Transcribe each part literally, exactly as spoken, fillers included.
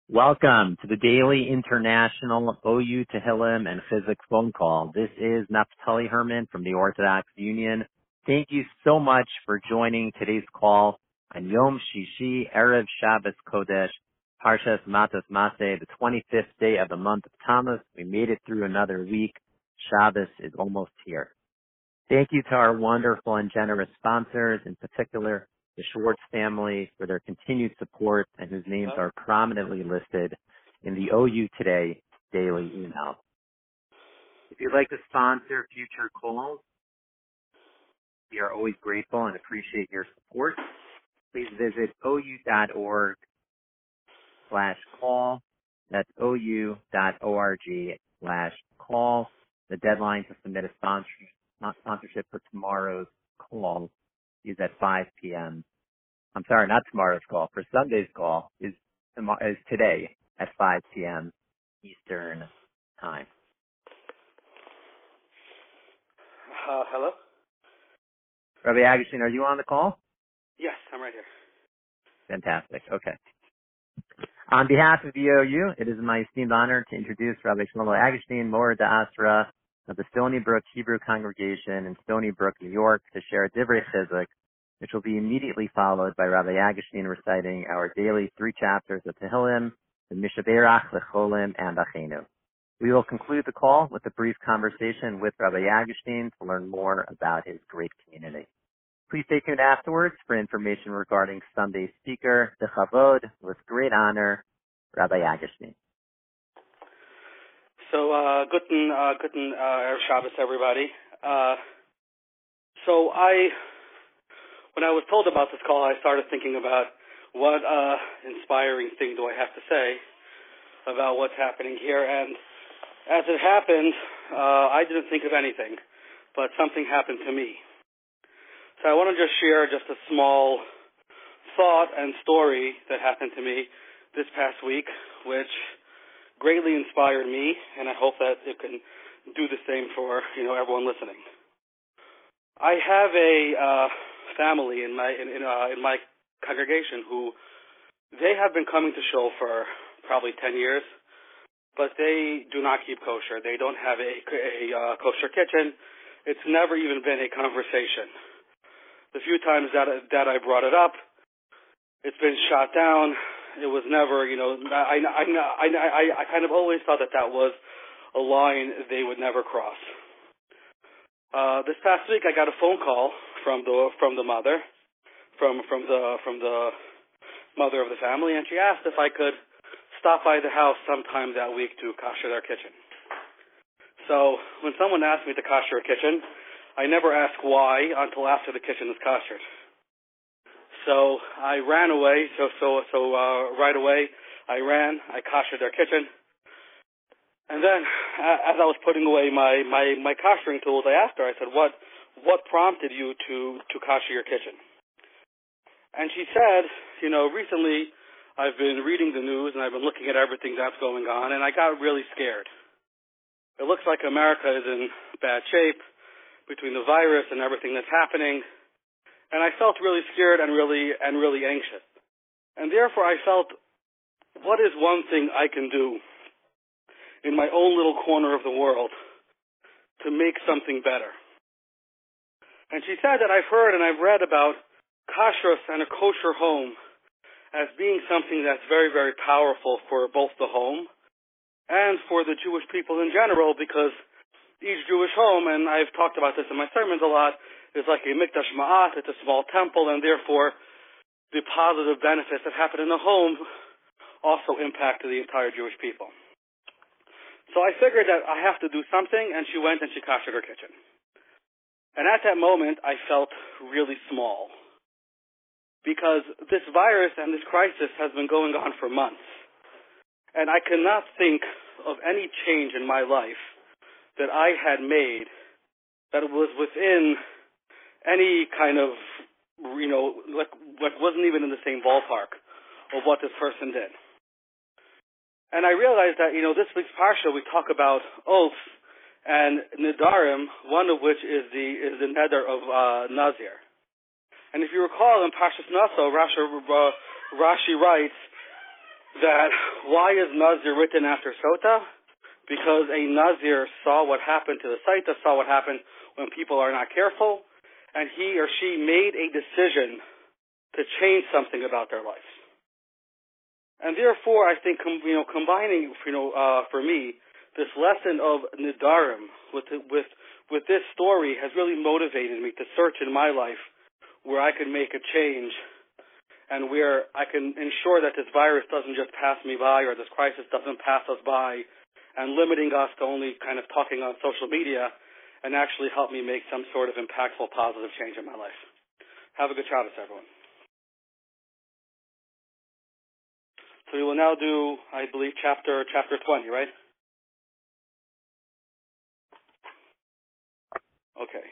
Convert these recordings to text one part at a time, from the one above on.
Welcome to the Daily International O U Tehillim and Chizuk phone call. This is Naftali Herman from the Orthodox Union. Thank you so much for joining today's call on Yom Shishi, Erev Shabbos Kodesh, Parshas Matos Maseh, the twenty-fifth day of the month of Tammuz. We made it through another week. Shabbos is almost here. Thank you to our wonderful and generous sponsors, in particular the Schwartz family, for their continued support and whose names are prominently listed in the O U Today daily email. If you'd like to sponsor future calls, we are always grateful and appreciate your support. Please visit ou.org slash call. That's ou.org slash call. The deadline to submit a sponsor, sponsorship for tomorrow's call is at five p.m. I'm sorry, not tomorrow's call. For Sunday's call is is today at five p.m. Eastern time. Uh, hello? Rabbi Agustin, are you on the call? Yes, I'm right here. Fantastic. Okay. On behalf of the O U, it is my esteemed honor to introduce Rabbi Shlomo Agustin, Mora D'Asra of the Stony Brook Hebrew Congregation in Stony Brook, New York, to share a Divrei Chizuk, which will be immediately followed by Rabbi Agustin reciting our daily three chapters of Tehillim, the Mishaberach, Lecholim, and Achenu. We will conclude the call with a brief conversation with Rabbi Agustin to learn more about his great community. Please stay tuned afterwards for information regarding Sunday's speaker, the Chavod, with great honor, Rabbi Agustin. So, uh, guten, uh, guten, uh, Erev Shabbos, everybody. Uh, so I, when I was told about this call, I started thinking about what, uh, inspiring thing do I have to say about what's happening here. And as it happened, uh, I didn't think of anything, but something happened to me. So I want to just share just a small thought and story that happened to me this past week, which greatly inspired me, and I hope that it can do the same for, you know, everyone listening. I have a uh, family in my in in, uh, in my congregation who they have been coming to shul for probably ten years, but they do not keep kosher. They don't have a, a uh, kosher kitchen. It's never even been a conversation. The few times that that I brought it up, it's been shot down. It was never, you know, I, I, I, I, I kind of always thought that that was a line they would never cross. Uh, this past week, I got a phone call from the from the mother, from from the from the mother of the family, and she asked if I could stop by the house sometime that week to kosher their kitchen. So when someone asked me to kosher a kitchen, I never ask why until after the kitchen is koshered. So I ran away, so so so uh, right away I ran, I koshered their kitchen. And then uh, as I was putting away my, my, my koshering tools, I asked her, I said, what what prompted you to, to kosher your kitchen? And she said, you know, recently I've been reading the news and I've been looking at everything that's going on, and I got really scared. It looks like America is in bad shape between the virus and everything that's happening. And I felt really scared and really and really anxious. And therefore I felt, what is one thing I can do in my own little corner of the world to make something better? And she said that I've heard and I've read about kashrus and a kosher home as being something that's very, very powerful for both the home and for the Jewish people in general, because each Jewish home, and I've talked about this in my sermons a lot, is like a mikdash ma'at. It's a small temple, and therefore the positive benefits that happen in the home also impact the entire Jewish people. So I figured that I have to do something, and she went and she koshered her kitchen. And at that moment, I felt really small, because this virus and this crisis has been going on for months. And I cannot think of any change in my life that I had made that was within any kind of, you know, like, like wasn't even in the same ballpark of what this person did. And I realized that, you know, this week's parsha we talk about oaths and nidarim, one of which is the is the neder of uh, Nazir. And if you recall in Parshas Naso, Rashi, uh, Rashi writes that why is Nazir written after Sota? Because a Nazir saw what happened to the Saita, saw what happened when people are not careful, and he or she made a decision to change something about their life. And therefore, I think, you know, combining, you know, uh, for me, this lesson of Nidarim with with with this story has really motivated me to search in my life where I can make a change and where I can ensure that this virus doesn't just pass me by or this crisis doesn't pass us by and limiting us to only kind of talking on social media and actually help me make some sort of impactful, positive change in my life. Have a good Shabbos, everyone. So we will now do, I believe, chapter chapter twenty, right? Okay.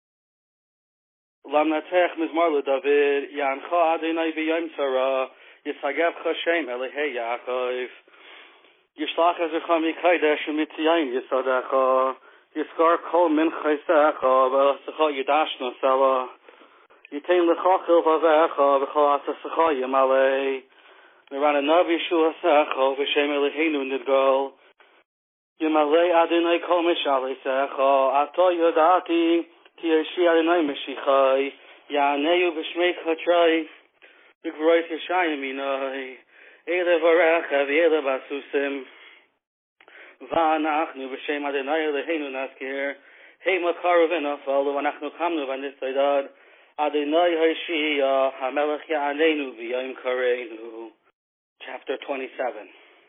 Lamnatech mizmar leDavid yancha Adonai b'yom tzara yisagevcha Shem Elihei Yaakov yishlach ezecha mikaydesh u'mitzion yisadecha yiskar kol minchaisecha v'elasecha yidash nosela yitein lecha chilvavecha v'chol asesecha yimalei Nirana Yeshua Secho v'Shem Eloheinu nidgol Yimalei Adonai kol mishalei Secho Ato yodati Ki Yeshi Adonai Meshichai Ya'aneu b'shmei Chatrai V'gvoroi Yeshayim Minoi Eile Varecha v'Eile Basusim V'anachnu b'Shem Adonai Eloheinu naskir Hei makaru v'nafal V'anachnu kamnu v'nisaydad Adonai Hoshia HaMelech Ya'anenu v'yom kareinu. Chapter twenty-seven.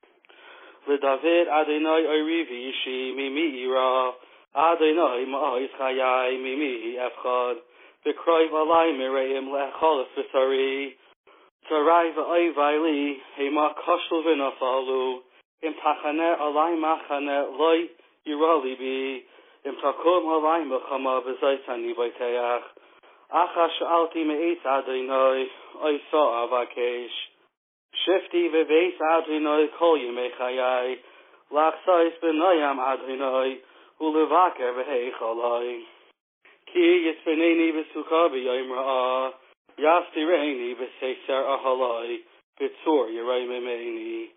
LeDavid Adonai Oirivi Yishi Mimi Ira Adonai Ma'ois Chayai Mimi Efchad V'kroi V'alai Mireim Le'echolas V'sari Tzarai V'oivai Li Hema Koshul V'nafalu Im Tachaneh Alai Machaneh Loi Yira Libi Im Takum Alai Mechama V'zaitani V'teach Acha Sha'alti Me'etz Adonai Oisa Avakesh Shifti v'veis Adonai kol yimei chayai, lachsais b'noyam Adonai, u'levaker v'heichalai. Ki yitzpeneni v'suka b'yom ra'ah, yastireni v'seiser ahalai, b'tzur yiray memeni.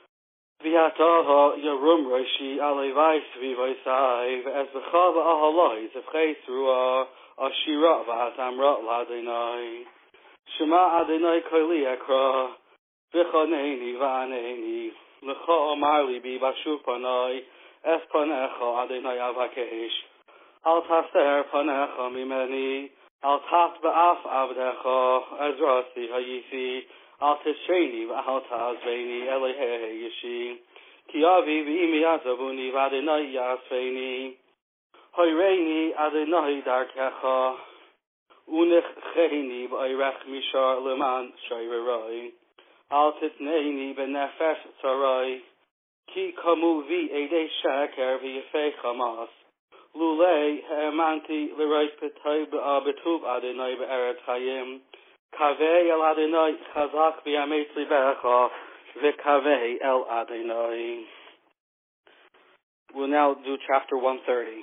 V'yataha yarum roshi alevai svivaisai, v'ezbecha v'ahalai, zevchei sruah, ashira v'atamra l'Adonai. Shema Adonai koli ekra, V'choneni v'aneni, l'cha amar libi bashuv panai, es panecha Adonai avakesh. Al taser panecha mimeni, al tat ba'af avdecha, ezrasi hayisi, al tisheni v'al tazveni, Elihei Yeshi. Ki avi v'imi yazavuni v'Adonai yasveni, hoyreni Adonai darkecha, unechcheni v'ayrech mishar leman shayrerai. Al titneini benefesh tzarai, ki kamu vi edei sheker v'yefei chamas, lulei he'emanti l'reis petay betuv Adonai be'eretz hayim, kavei el Adonai chazak v'yametz libecha, v'kavei el Adonai. We'll now do chapter one thirty.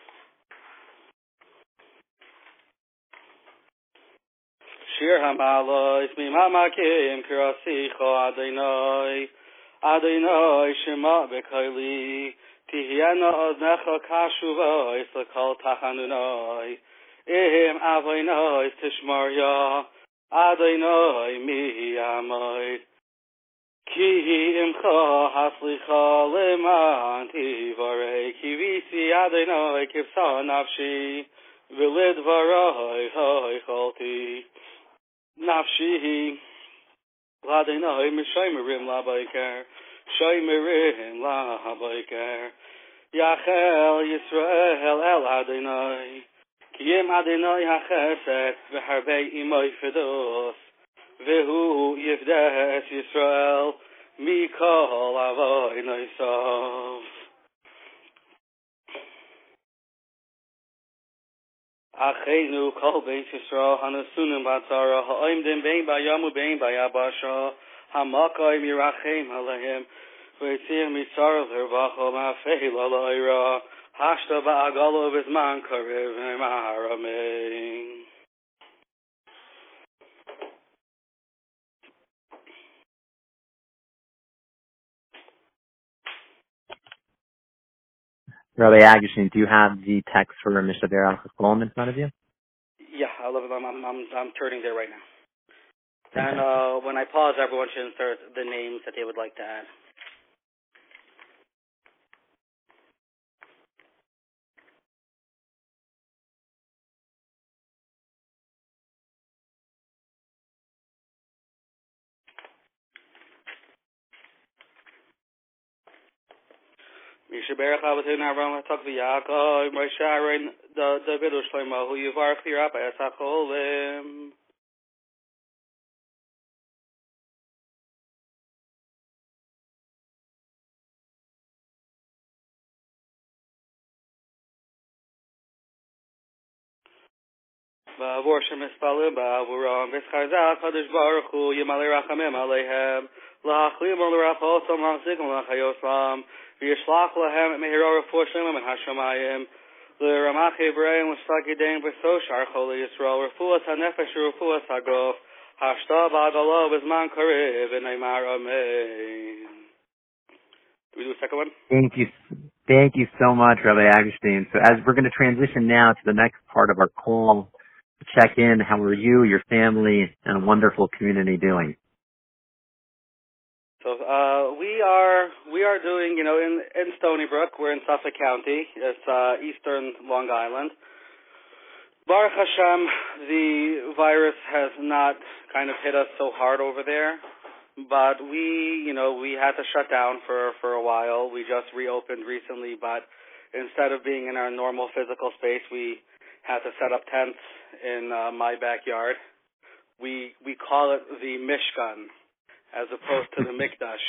Shir Hamalois Mimamakim Kirasicho Adonai Adonai Shema B'Kaili Tihiena Odnecha Kashuva Islakal Tachanunai Ihim Avonai Tishmarya Adonai Mihi Amai Ki Imcha Haslicha Leman Tivarei Kivisi Adonai Kivsa Nafshi V'lid Varai Hai Chalti Nafshi L'Adonai M'shaymerim L'Abaiker Shaymerim L'Abaiker Yachel Yisrael El Adonai Kiyim Adonai HaChesed V'harbei Imoi Fedos V'hu Yivdes Yisrael Mikol Avoi Noisav. Achenu kol beis Yisrael hanasunim batzara ha'oimdim bein bayam ubein bayabasha hamakayim yirachem alehem v'yitzir mitzar l'hervacho ma'afeil ala'ira hashta ba'agalo v'zman karev ma'aramein. Rabbi Agustin, do you have the text for Mishnah Berach Golem in front of you? Yeah, I love it. I'm, I'm, I'm, I'm turning there right now. Okay. And uh, when I pause, everyone should insert the names that they would like to add. Mishaberach Avatin Avram Hatak V'Yakov Moshe Aaron David Shlomo Hu Yivarach Lirapa Esacholim. Ba'avur shemispalim ba'avuram v'schazach Kadosh Baruch Hu Yimalei Rachamim Aleihem L'Hachlim L'Rachosom L'Hachzikim L'Chayosam V'Yishlach Lahem Mehirah Refuah Shlema Min Hashamayim L'Ramach Hebrayim L'Sagidem V'Soshar Chol Yisrael Refuah HaNefesh Refuah HaGof Hashta Ba'adalo B'Zman Karev V'Neimar Amen. Do we do a second one? Thank you. Thank you so much, Rabbi Agustin. So as we're going to transition now to the next part of our call, check in. How are you, your family, and a wonderful community doing? So uh, we are we are doing, you know, in, in Stony Brook. We're in Suffolk County. It's uh, eastern Long Island. Baruch Hashem, the virus has not kind of hit us so hard over there. But we, you know, we had to shut down for, for a while. We just reopened recently, but instead of being in our normal physical space, we had to set up tents in uh, my backyard. We we call it the Mishkan, as opposed to the Mikdash.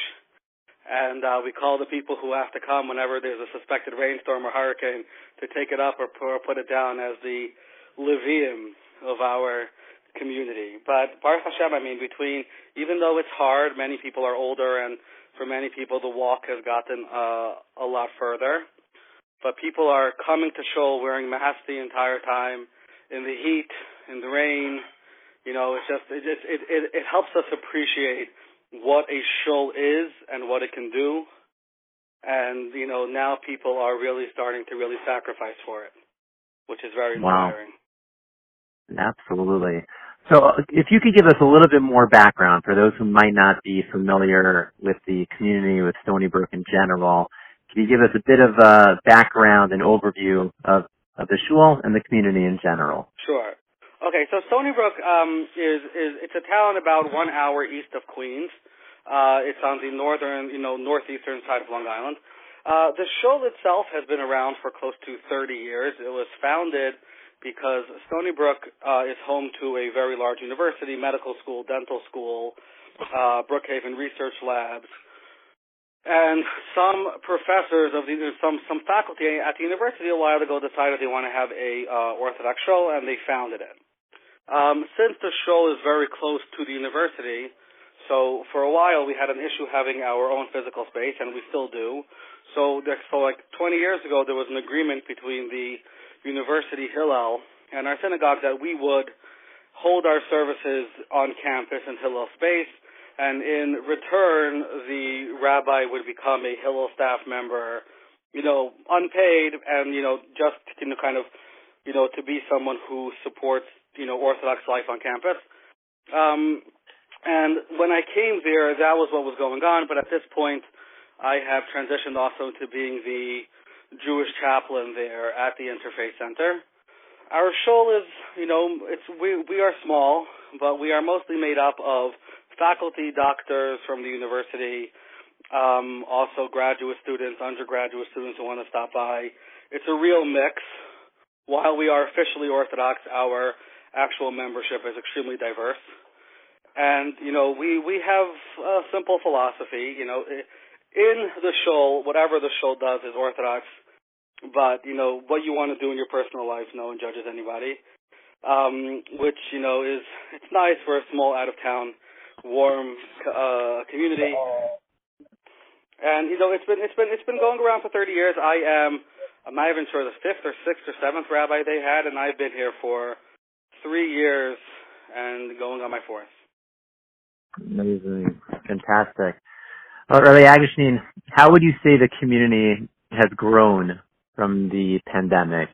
And uh, we call the people who have to come whenever there's a suspected rainstorm or hurricane to take it up or, or put it down as the Levium of our community. But Baruch Hashem, I mean, between, even though it's hard, many people are older, and for many people the walk has gotten uh, a lot further. But people are coming to shul wearing masks the entire time, in the heat, in the rain. You know, it's just, it, it, it, it helps us appreciate what a shul is and what it can do. And, you know, now people are really starting to really sacrifice for it, which is very inspiring. Wow. Absolutely. So if you could give us a little bit more background for those who might not be familiar with the community, with Stony Brook in general, can you give us a bit of a background and overview of, of the shul and the community in general? Sure. Okay, so Stony Brook um, is, is it's a town about one hour east of Queens. Uh, it's on the northern, you know, northeastern side of Long Island. Uh, the shul itself has been around for close to thirty years. It was founded because Stony Brook uh, is home to a very large university, medical school, dental school, uh, Brookhaven Research Labs, and some professors of the some some faculty at the university a while ago decided they want to have a uh, Orthodox shul, and they founded it. Um, since the shul is very close to the university, so for a while we had an issue having our own physical space, and we still do. So, there, so like twenty years ago, there was an agreement between the University Hillel and our synagogue that we would hold our services on campus in Hillel space, and in return, the rabbi would become a Hillel staff member, you know, unpaid, and, you know, just, you know, kind of, you know, to be someone who supports, you know, Orthodox life on campus. Um, and when I came there, that was what was going on, but at this point, I have transitioned also to being the Jewish chaplain there at the Interfaith Center. Our shul is, you know, it's we we are small, but we are mostly made up of faculty, doctors from the university, um, also graduate students, undergraduate students who want to stop by. It's a real mix. While we are officially Orthodox, our actual membership is extremely diverse. And, you know, we, we have a simple philosophy, you know, in the shul, whatever the shul does is Orthodox. But, you know, what you want to do in your personal life, no one judges anybody. Um, which, you know, is, it's nice for a small, out-of-town, warm, uh, community. And, you know, it's been, it's been, it's been going around for thirty years. I am, I'm not even sure the fifth or sixth or seventh rabbi they had, and I've been here for three years and going on my fourth. Amazing. Fantastic. Well, Rabbi Agustin, how would you say the community has grown from the pandemic?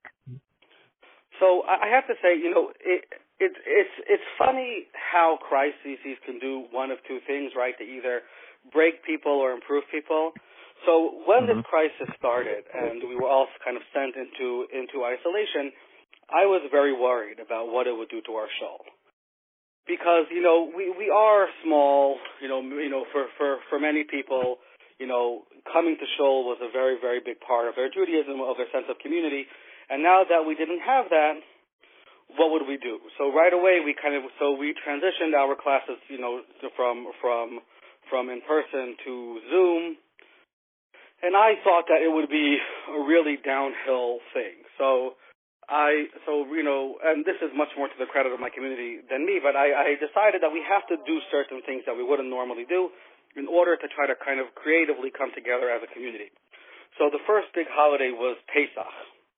So I have to say, you know, it, it, it's it's funny how crises can do one of two things, right? To either break people or improve people. So when Mm-hmm. this crisis started and we were all kind of sent into into isolation, I was very worried about what it would do to our show. Because, you know, we, we are small, you know, you know, for, for, for many people, you know, coming to Shul was a very, very big part of their Judaism, of their sense of community. And now that we didn't have that, what would we do? So right away we kind of, so we transitioned our classes, you know, from, from, from in person to Zoom. And I thought that it would be a really downhill thing. So I, so, you know, and this is much more to the credit of my community than me, but I, I decided that we have to do certain things that we wouldn't normally do in order to try to kind of creatively come together as a community. So the first big holiday was Pesach.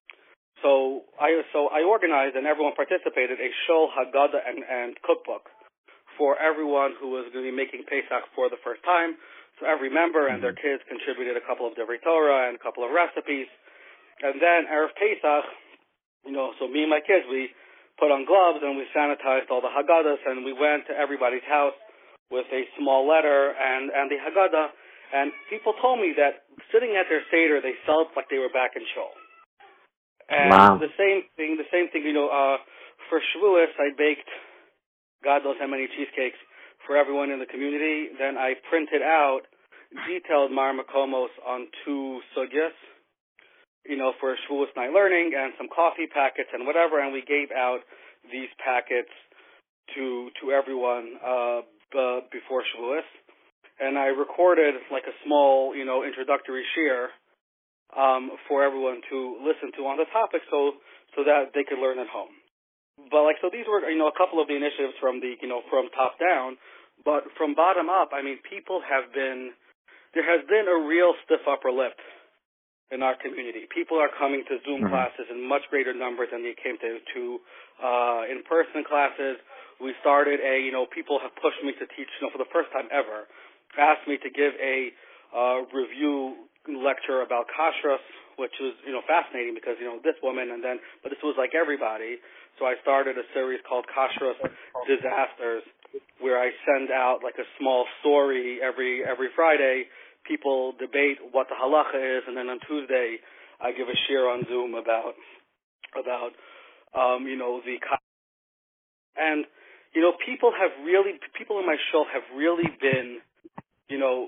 So I, so I organized and everyone participated a Shul Haggadah and, and cookbook for everyone who was going to be making Pesach for the first time. So every member and their kids contributed a couple of Divrei Torah and a couple of recipes. And then Erev Pesach, you know, so me and my kids, we put on gloves and we sanitized all the Haggadahs and we went to everybody's house with a small letter and, and the Haggadah. And people told me that sitting at their Seder, they felt like they were back in Shul. And wow. the same thing, the same thing, you know, uh, for Shavuos, I baked God knows how many cheesecakes for everyone in the community. Then I printed out detailed Mar Makomos on two sugyas, you know, for Shavuos night learning and some coffee packets and whatever, and we gave out these packets to to everyone uh, b- before Shavuos. And I recorded like a small, you know, introductory shir um, for everyone to listen to on the topic, so so that they could learn at home. But like, so these were, you know, a couple of the initiatives from the, you know, from top down, but from bottom up, I mean, people have been, there has been a real stiff upper lip in our community. People are coming to Zoom mm-hmm. classes in much greater numbers than they came to, to uh, in-person classes. We started a, you know, people have pushed me to teach, you know, for the first time ever, asked me to give a uh, review lecture about kashrus, which was, you know, fascinating because, you know, this woman and then, but this was like everybody. So I started a series called Kashrus Disasters, where I send out like a small story every every Friday. People debate what the halacha is, and then on Tuesday I give a shir on Zoom about about um, you know the and you know people have really people in my show have really been you know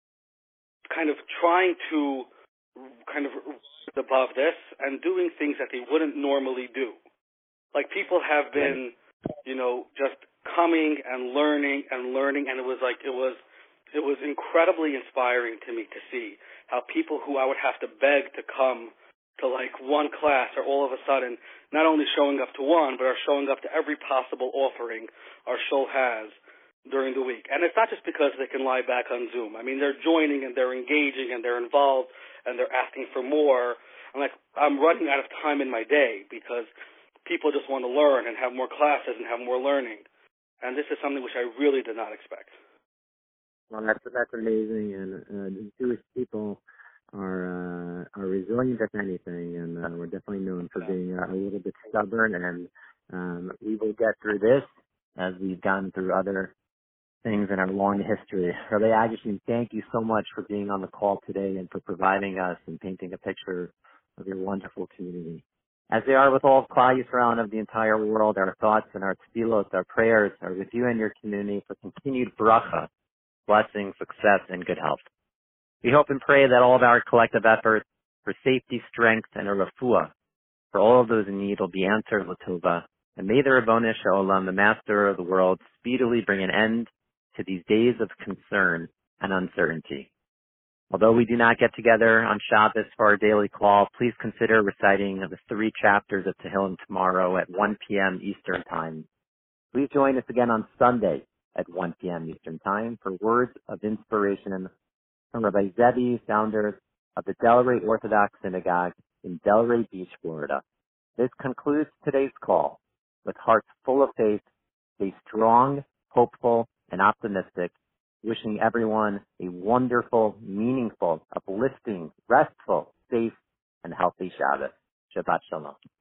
kind of trying to kind of above this and doing things that they wouldn't normally do. Like, people have been, you know, just coming and learning and learning, and it was like, it was, it was incredibly inspiring to me to see how people who I would have to beg to come to, like, one class are all of a sudden not only showing up to one, but are showing up to every possible offering our show has during the week. And it's not just because they can lie back on Zoom. I mean, they're joining and they're engaging and they're involved and they're asking for more. I'm like, I'm running out of time in my day because people just want to learn and have more classes and have more learning. And this is something which I really did not expect. Well, that's that's amazing. And uh, the Jewish people are uh, are resilient as anything, and uh, we're definitely known for being uh, a little bit stubborn. And um, we will get through this as we've gone through other things in our long history. Rabbi Agustin, thank you so much for being on the call today and for providing us and painting a picture of your wonderful community. As they are with all of Klal Yisrael of the entire world, our thoughts and our tefillos, our prayers are with you and your community for continued bracha, blessing, success, and good health. We hope and pray that all of our collective efforts for safety, strength, and a refuah for all of those in need will be answered l'tova. And may the Ribono Shel Olam, the Master of the world, speedily bring an end to these days of concern and uncertainty. Although we do not get together on Shabbos for our daily call, please consider reciting the three chapters of Tehillim tomorrow at one p.m. Eastern Time. Please join us again on Sunday at one p.m. Eastern Time for words of inspiration from Rabbi Zevi, founder of the Delray Orthodox Synagogue in Delray Beach, Florida. This concludes today's call. With hearts full of faith, stay strong, hopeful, and optimistic, wishing everyone a wonderful, meaningful, uplifting, restful, safe, and and healthy Shabbos. Shabbat Shalom.